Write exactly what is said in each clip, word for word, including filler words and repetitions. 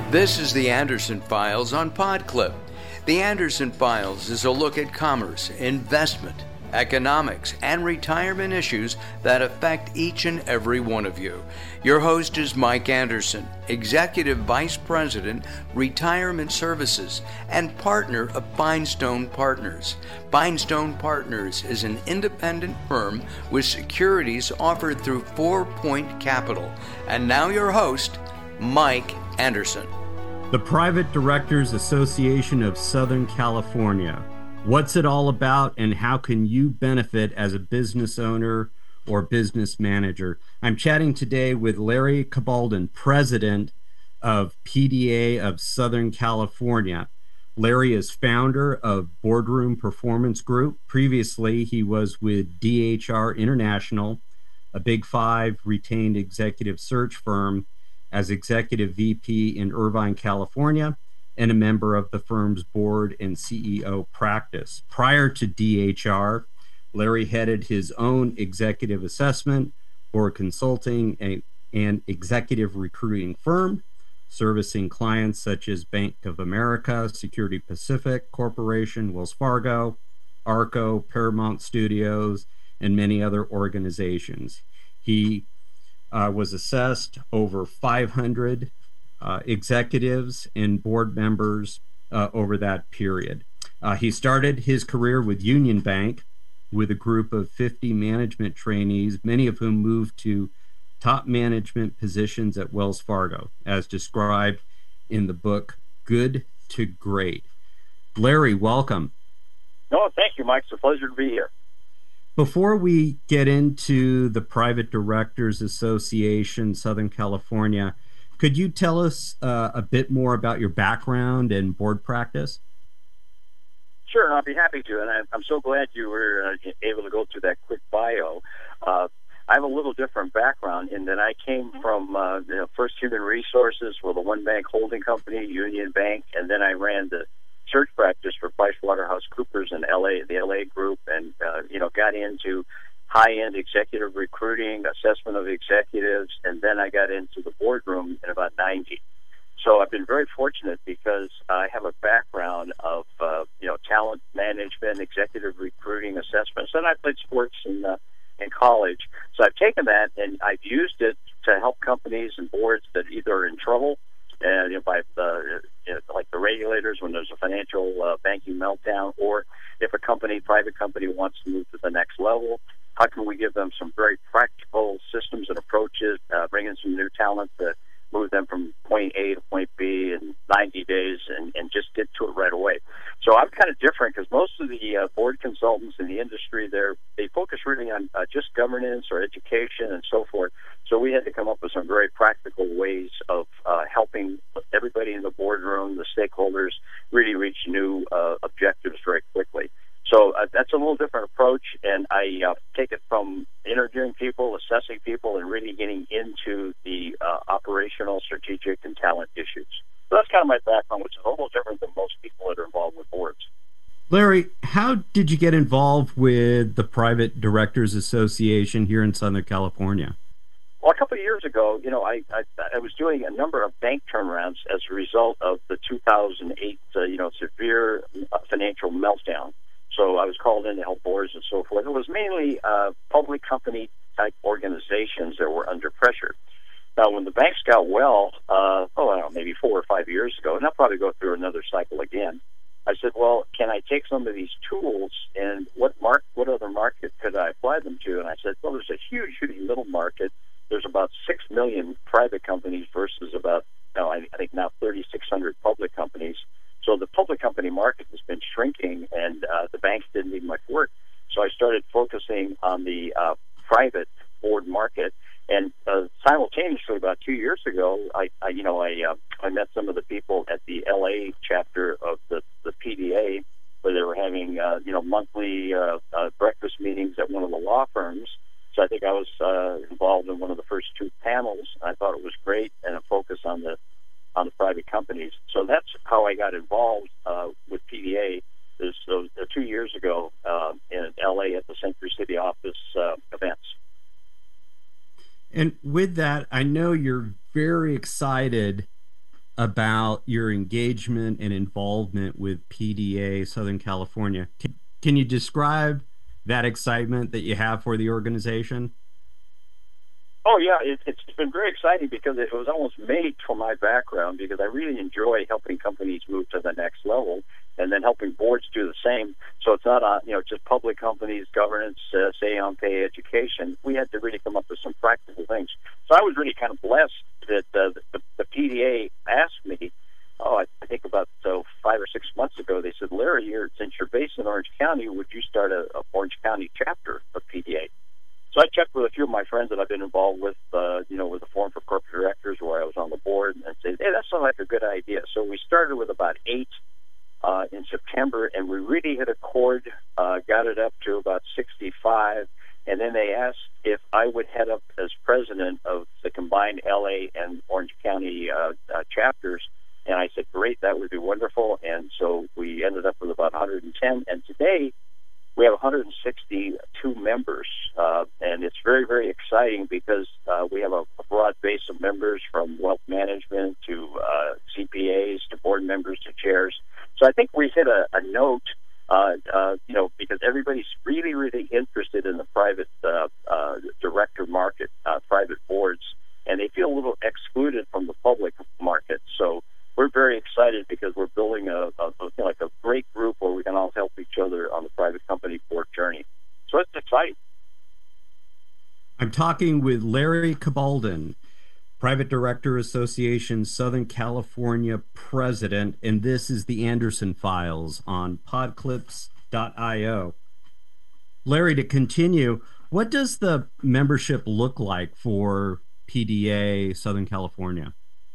This is the Anderson Files on PodClip. The Anderson Files is a look at commerce, investment, economics, and retirement issues that affect each and every one of you. Your host is Mike Anderson, Executive Vice President, Retirement Services, and partner of Finestone Partners. Finestone Partners is an independent firm with securities offered through Four Point Capital. And now your host, Mike Anderson. The Private Directors Association of Southern California. What's it all about, and how can you benefit as a business owner or business manager? I'm chatting today with Larry Cabaldan, President of P D A of Southern California. Larry is founder of Boardroom Performance Group. Previously, he was with D H R International, a Big Five retained executive search firm, as Executive V P in Irvine, California, and a member of the firm's board and C E O practice. Prior to D H R, Larry headed his own executive assessment, board consulting, and, and executive recruiting firm, servicing clients such as Bank of America, Security Pacific Corporation, Wells Fargo, Arco, Paramount Studios, and many other organizations. He Uh, was assessed over five hundred uh, executives and board members uh, over that period. Uh, he started his career with Union Bank with a group of fifty management trainees, many of whom moved to top management positions at Wells Fargo, as described in the book Good to Great. Larry, welcome. No, thank you, Mike. It's a pleasure to be here. Before we get into the Private Directors Association, Southern California, could you tell us uh, a bit more about your background and board practice? Sure, and I'll be happy to. And I, I'm so glad you were uh, able to go through that quick bio. Uh, I have a little different background in that I came from uh, you know, first human resources with a one-bank holding company, Union Bank, and then I ran the search practice for PricewaterhouseCoopers in L A, the L A group, and uh, you know got into high-end executive recruiting, assessment of executives, and then I got into the boardroom in about ninety. So I've been very fortunate because I have a background of uh, you know talent management, executive recruiting, assessments, and I played sports in uh, in college. So I've taken that and I've used it to help companies and boards that either are in trouble. And you know, by the you know, like the regulators when there's a financial uh, banking meltdown, or if a company, private company, wants to move to the next level, how can we give them some very practical systems and approaches, uh, bring in some new talent to move them from point A to point B in ninety days, and, and just get to it right away. So I'm kind of different because most of the uh, board consultants in the industry, they're, they focus really on uh, just governance or education and so forth. So we had to come up with some very practical ways of uh, helping everybody in the boardroom, the stakeholders, really reach new uh, objectives very quickly. So uh, that's a little different approach, and I uh, take it from interviewing people, assessing people, and really getting into the uh, operational, strategic, and talent issues. So that's kind of my background, which is a little different than most people that are involved with boards. Larry, how did you get involved with the Private Directors Association here in Southern California? Well, a couple of years ago, you know, I, I I was doing a number of bank turnarounds as a result of the two thousand eight, uh, you know, severe uh, financial meltdown. So I was called in to help boards and so forth. It was mainly uh, public company type organizations that were under pressure. Now, when the banks got well, uh, oh, I don't know, maybe four or five years ago, and I'll probably go through another cycle again, I said, well, can I take some of these tools and what mark, what other market could I apply them to? And I said, well, there's a huge, huge middle market. There's about six million private companies versus about, no, I, I think now thirty-six hundred public companies. So the public company market has been shrinking, and uh, the banks didn't need much work. So I started focusing on the uh, private board market, and uh, simultaneously, about two years ago, I, I you know, I uh, I met some of the people at the L A chapter of the, the P D A, where they were having uh, you know monthly uh, uh, breakfast meetings at one of the law firms. So I think I was uh, involved in one of the first two panels. I thought it was great, and a focus on the on the private companies. So that's how I got involved uh, with P D A. This so, uh, two years ago uh, in L A at the Century City office uh, events. And with that, I know you're very excited about your engagement and involvement with P D A Southern California. Can, can you describe that excitement that you have for the organization? Oh, yeah, it, it's been very exciting because it was almost made for my background, because I really enjoy helping companies move to the next level and then helping boards do the same. So it's not, uh, you know, just public companies, governance, uh, say on pay education. We had to really come up with some practical things. So I was really kind of blessed that uh, the, the P D A asked me, oh, I, I think about so five or six months ago, they said, Larry, you're, since you're based in Orange County, would you start a, a Orange County chapter of P D A? So I checked with a few of my friends that I've been involved with, uh, you know, with the Forum for Corporate Directors, where I was on the board, and said, hey, that sounds like a good idea. So we started with about eight uh, in September, and we really hit a chord, uh, got it up to about sixty-five, and then they asked if I would head up as president of the combined L A and Orange County uh, uh, chapters, and I said, great, that would be wonderful, and so we ended up with about one hundred ten, and today we have one hundred sixty-two members, uh, and it's very, very exciting because uh, we have a, a broad base of members, from wealth management to uh, C P As to board members to chairs. So I think we hit a, a note, uh, uh, you know, because everybody's really, really interested in the private uh, uh, director market, uh, private boards, and they feel a little excluded from the public market. So we're very excited because we're building a, a, a like a great group where we can all help each other on the private company board journey. So it's exciting. I'm talking with Larry Cabalden, Private Director Association Southern California President, and this is the Anderson Files on podclips dot io. Larry, to continue, what does the membership look like for P D A Southern California?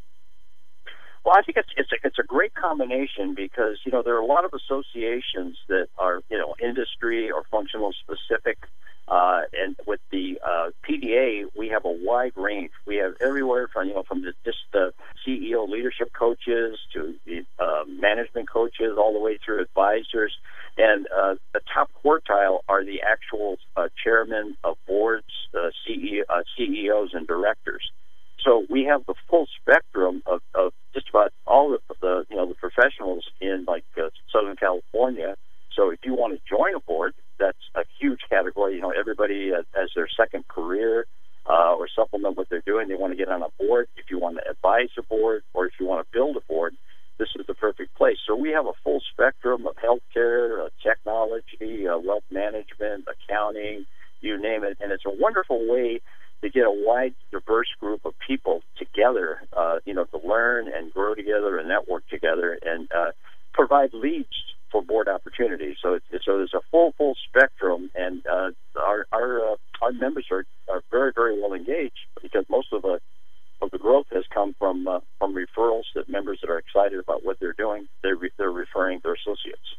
Well, I think it's it's a, it's a great combination because, you know, there are a lot of associations that are, you know, industry or functional specific. Uh, and with the uh, P D A, we have a wide range. We have everywhere from, you know, from the, just the C E O leadership coaches to the uh, management coaches, all the way through advisors. And uh, the top quartile are the actual uh, chairmen of boards, uh, C E O, uh, C E Os, and directors. So we have the full spectrum of, of just about all of the, you know, the professionals in like uh, Southern California. So if you want to join a board, that's a huge category. You know, everybody uh, as their second career uh, or supplement what they're doing, they want to get on a board. If you want to advise a board or if you want to build a board, this is the perfect place. So we have a full spectrum of healthcare, uh, technology, uh, wealth management, accounting, you name it. And it's a wonderful way to get a wide, diverse group of people together, uh, you know, to learn and grow together and network together and uh, provide leads for board opportunities. So, it's, so there's a full, full spectrum, and uh, our our uh, our members are, are very, very well engaged because most of the of the growth has come from uh, from referrals that members that are excited about what they're doing, they're re- they're referring their associates.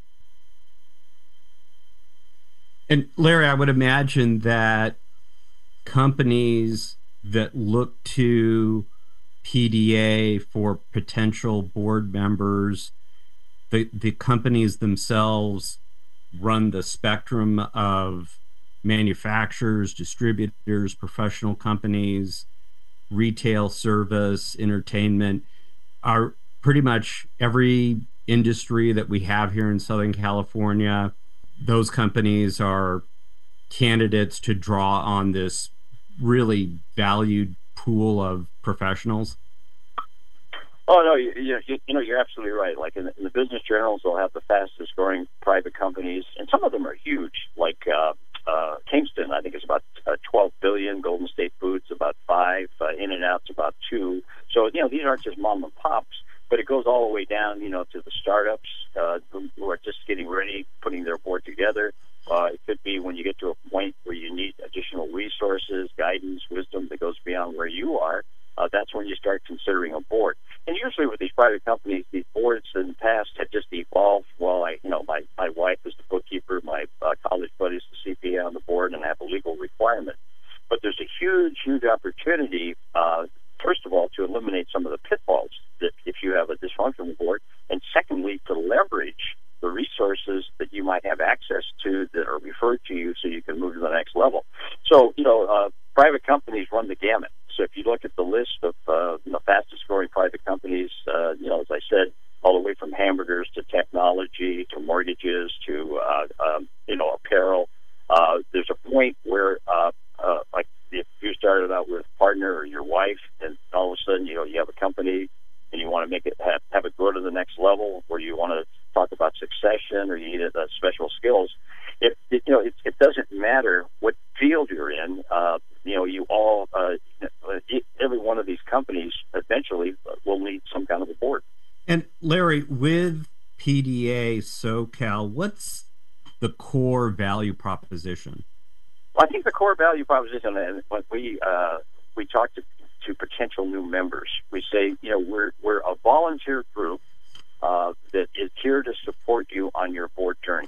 And Larry, I would imagine that companies that look to P D A for potential board members, the the companies themselves run the spectrum of manufacturers, distributors, professional companies, retail, service, entertainment, are pretty much every industry that we have here in Southern California. Those companies are candidates to draw on this really valued pool of professionals? Oh, no, you, you, you know, you're absolutely right. Like in the, in the business journals, they'll have the fastest growing private companies, and some of them are huge, like uh, uh, Kingston, I think it's about uh, twelve billion dollars, Golden State Foods about five, uh, In-N-Out's about two. So, you know, these aren't just mom and pops, but it goes all the way down, you know, to the startups uh, who, who are just getting ready, putting their board together. Uh, it could be when you get to a point where you need additional resources, guidance, wisdom that goes beyond where you are. Uh, that's when you start considering a board. And usually with these private companies, these boards in the past had just evolved. Well, I, you know, my, my wife is the bookkeeper, my uh, college buddy is the C P A on the board, and I have a legal requirement. But there's a huge, huge opportunity, uh, first of all, to eliminate some of the pitfalls that if you have a dysfunctional board, and secondly, to leverage the resources that you might have access to that are referred to you so you can move to the next level. So, you know, uh, private companies run the gamut. So if you look at the list of uh, the fastest growing private companies, uh, it, it doesn't matter what field you're in. Uh, you know, you all, uh, every one of these companies eventually will need some kind of a board. And Larry, with P D A SoCal, what's the core value proposition? Well, I think the core value proposition, and when we uh, we talk to, to potential new members, we say, you know, we're we're a volunteer group uh, that is here to support you on your board journey.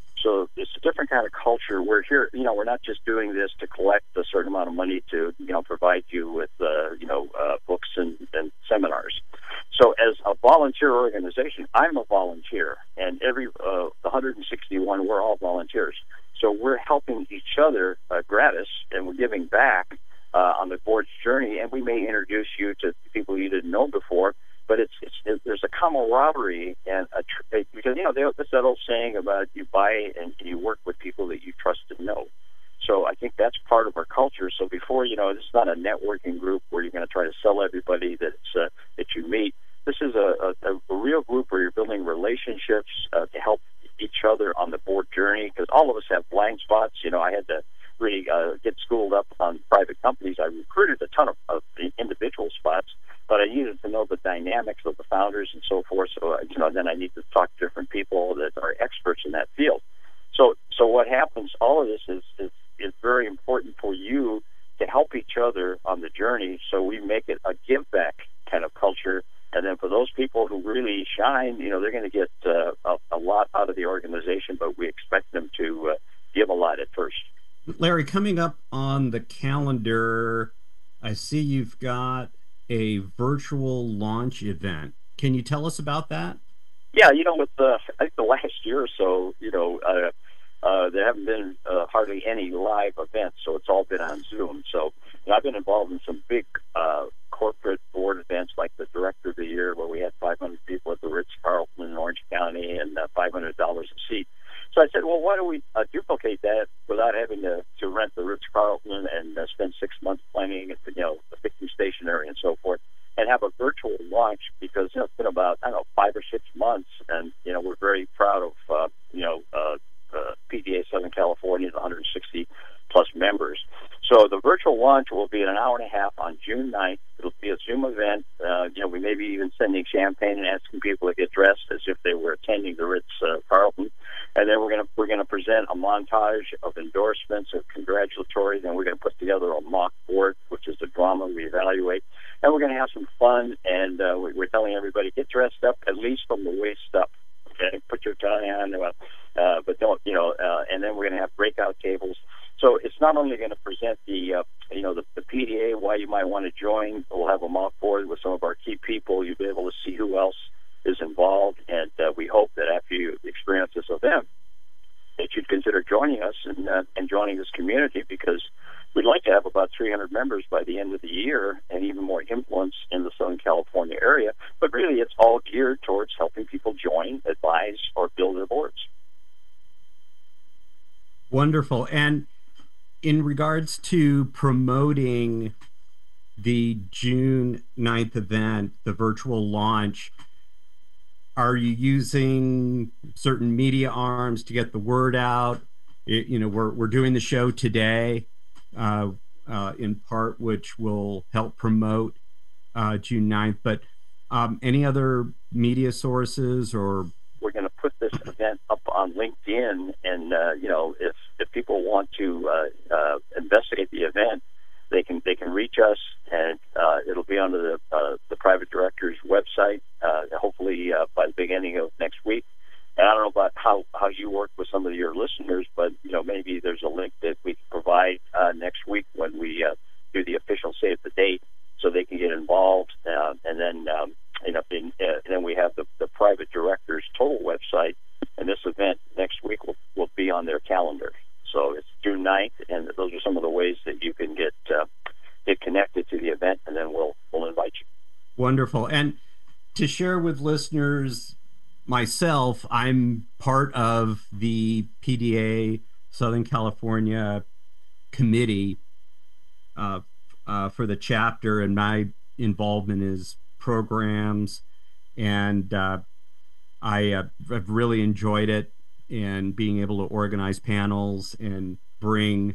So it's a different kind of culture. We're here, you know, we're not just doing this to collect a certain amount of money to, you know, provide you with, uh, you know, uh, books and, and seminars. So as a volunteer organization, I'm a volunteer, and every uh, one hundred sixty-one, we're all volunteers. So we're helping each other uh, gratis, and we're giving back uh, on the board's journey, and we may introduce you to people you didn't know before. But it's, it's it, there's a camaraderie and a tr- because you know there's that old saying about you buy and you work with people that you trust and know. So I think that's part of our culture. So before you know, it's not a networking group where you're going to try to sell everybody that's uh, that you meet. This is a, a, a real group where you're building relationships uh, to help each other on the board journey. Because all of us have blind spots. You know, I had to really uh, get schooled up on private companies. I recruited a ton of, of individual spots, but I needed to know the dynamics of the founders and so forth. So, uh, you know, then I need to talk to different people that are experts in that field. So, so what happens? All of this is is, is very important for you to help each other on the journey. So we make it a give back kind of culture. And then for those people who really shine, you know, they're going to get uh, a, a lot out of the organization, but we expect them to uh, give a lot at first. Larry, coming up on the calendar, I see you've got a virtual launch event. Can you tell us about that? Yeah, you know, with the, I think the last year or so, you know, uh, uh, there haven't been uh, hardly any live events, so it's all been on Zoom. So you know, I've been involved in some big uh, corporate board events like the Director of the Year, where we had five hundred people at the Ritz-Carlton in Orange County and uh, five hundred dollars a seat. So I said, well, why don't we uh, duplicate that without having to, to rent the Ritz-Carlton and uh, spend six months planning, you know, picking stationery and so forth, and have a virtual launch, because you know, it's been about, I don't know, five or six months, and, you know, we're very proud of, uh, you know, uh, uh, P D A Southern California, the one hundred sixty plus members. So the virtual launch will be an hour and a half on June ninth. It'll be a Zoom event. Uh, you know, we may be even sending champagne and asking people to get dressed as if they were attending the Ritz-Carlton. And then we're going to we're going to present a montage of endorsements, of congratulatory. Then we're going to put together a mock board, which is the drama we evaluate. And we're going to have some fun. And uh, we're telling everybody, get dressed up at least from the waist up. Okay, put your tie on, uh, but don't, you know. Uh, and then we're going to have breakout tables. So it's not only going to present the, uh, you know, the, the P D A, why you might want to join. We'll have a mock board with some of our key people. You'll be able to see who else is involved, and uh, we hope that after you experience this event, that you'd consider joining us and, uh, and joining this community, because we'd like to have about three hundred members by the end of the year and even more influence in the Southern California area. But really, it's all geared towards helping people join, advise, or build their boards. Wonderful. And in regards to promoting the June ninth event, the virtual launch, are you using certain media arms to get the word out? It, you know, we're we're doing the show today, uh, uh, in part, which will help promote uh, June ninth. But um, any other media sources? Or we're going to put this event up on LinkedIn, and uh, you know, if if people want to uh, uh, investigate the event, they can they can reach us, and uh, it'll be under the uh, the private director's website. Uh, hopefully uh, by the beginning of next week. And I don't know about how, how you work with some of your listeners, but you know, maybe there's a link that we can provide uh, next week when we uh, do the official save the date, so they can get involved. Uh, and then um, you know, in, uh, and then we have the, the private director's total website, and this event next week will, will be on their calendar. So it's June ninth, and those are some of the ways that you can get uh, get connected to the event, and then we'll we'll invite you. Wonderful. And to share with listeners, myself, I'm part of the P D A Southern California committee uh, uh, for the chapter, and my involvement is programs, and uh, I uh, have really enjoyed it. and being able to organize panels and bring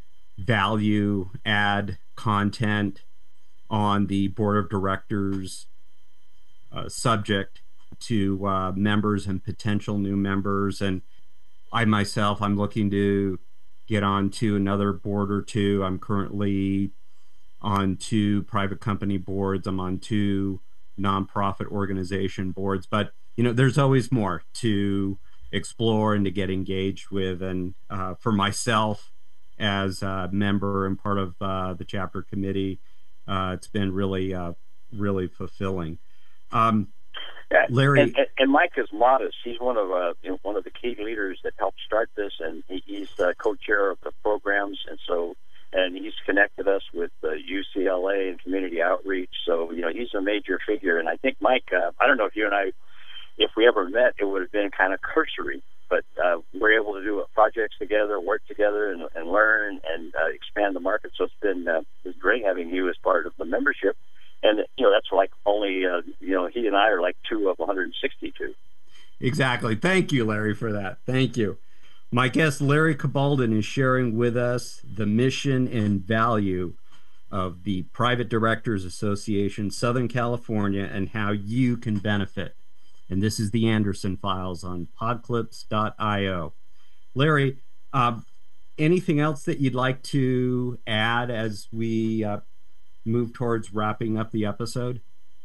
value add content on the board of directors uh, subject to uh, members and potential new members. And I myself, I'm looking to get on to another board or two. I'm currently on two private company boards. I'm on two nonprofit organization boards, but you know, there's always more to explore and to get engaged with. And uh, for myself as a member and part of uh, the chapter committee, uh, it's been really, uh, really fulfilling. Um, Yeah, Larry and, and, and Mike is modest. He's one of uh, you know, one of the key leaders that helped start this, and he, he's the co-chair of the programs, and so and he's connected us with uh, U C L A and community outreach. So you know, he's a major figure, and I think Mike. Uh, I don't know if you and I, if we ever met, it would have been kind of cursory, but uh, we're able to do projects together, work together, and, and learn and uh, expand the market. So it's been uh, it's great having you as part of the membership. And, you know, that's like only, uh, you know, he and I are like two of one hundred sixty-two. Exactly. Thank you, Larry, for that. Thank you. My guest, Larry Cabalden, is sharing with us the mission and value of the Private Directors Association, Southern California, and how you can benefit. And this is the Anderson Files on podclips dot io. Larry, uh, anything else that you'd like to add as we uh, move towards wrapping up the episode?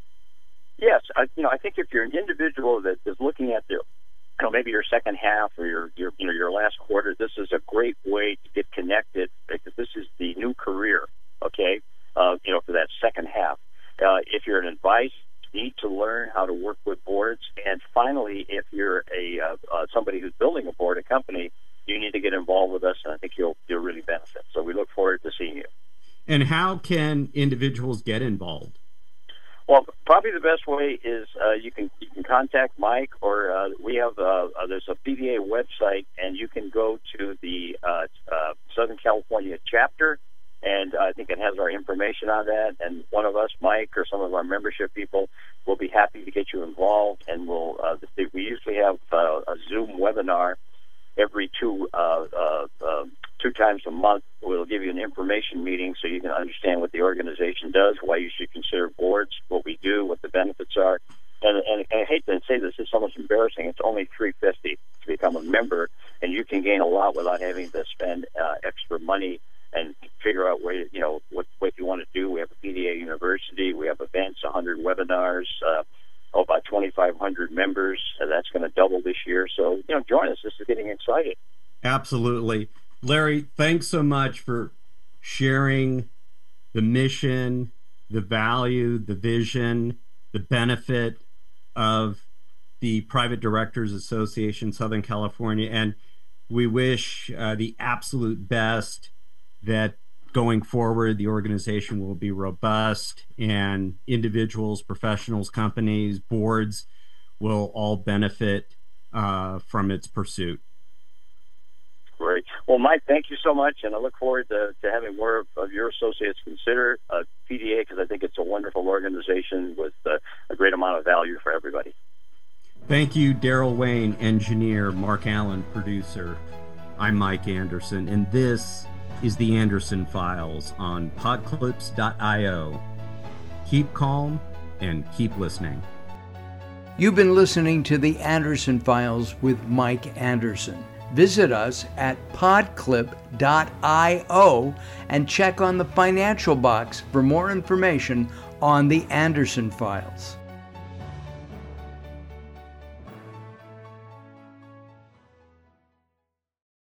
Yes, I, you know, I think if you're an individual that is looking at their, you know, maybe your second half or your, your, you know, your last quarter, this is a great way to get connected because this is the new career. Okay, uh, you know, for that second half. Uh, if you're an advice, you need to learn how to work with boards, and finally, if you're a uh, uh, somebody who's building a board, a company, you need to get involved with us, and I think you'll you'll really benefit. So we look forward to seeing you. And how can individuals get involved? Well, probably the best way is uh, you can you can contact Mike, or uh, we have uh, uh, there's a P D A website, and you can go to the uh, uh, Southern California chapter, and I think it has our information on that. And one of us, Mike, or some of our membership people, will be happy to get you involved. And we'll uh, we usually have uh, a Zoom webinar every two uh, uh, uh, two times a month. We'll give you an information meeting so you can understand what the organization does, why you should consider boards, what we do, what the benefits are. And, and, and I hate to say this, it's almost embarrassing. It's only three hundred fifty dollars to become a member, and you can gain a lot without having to spend uh, extra money and figure out where you know what what you want to do. We have a P D A university, we have events, one hundred webinars. Uh, Oh, about twenty-five hundred members. Uh, that's going to double this year. So, you know, join us. This is getting exciting. Absolutely. Larry, thanks so much for sharing the mission, the value, the vision, the benefit of the Private Directors Association, Southern California. And we wish uh, the absolute best that going forward, the organization will be robust and individuals, professionals, companies, boards will all benefit uh, from its pursuit. Great. Well, Mike, thank you so much, and I look forward to, to having more of your associates consider uh, P D A because I think it's a wonderful organization with uh, a great amount of value for everybody. Thank you, Daryl Wayne, engineer, Mark Allen, producer. I'm Mike Anderson, and this is the Anderson Files on podclips dot io. Keep calm and keep listening. You've been listening to the Anderson Files with Mike Anderson. Visit us at podclip dot io and check on the financial box for more information on the Anderson Files.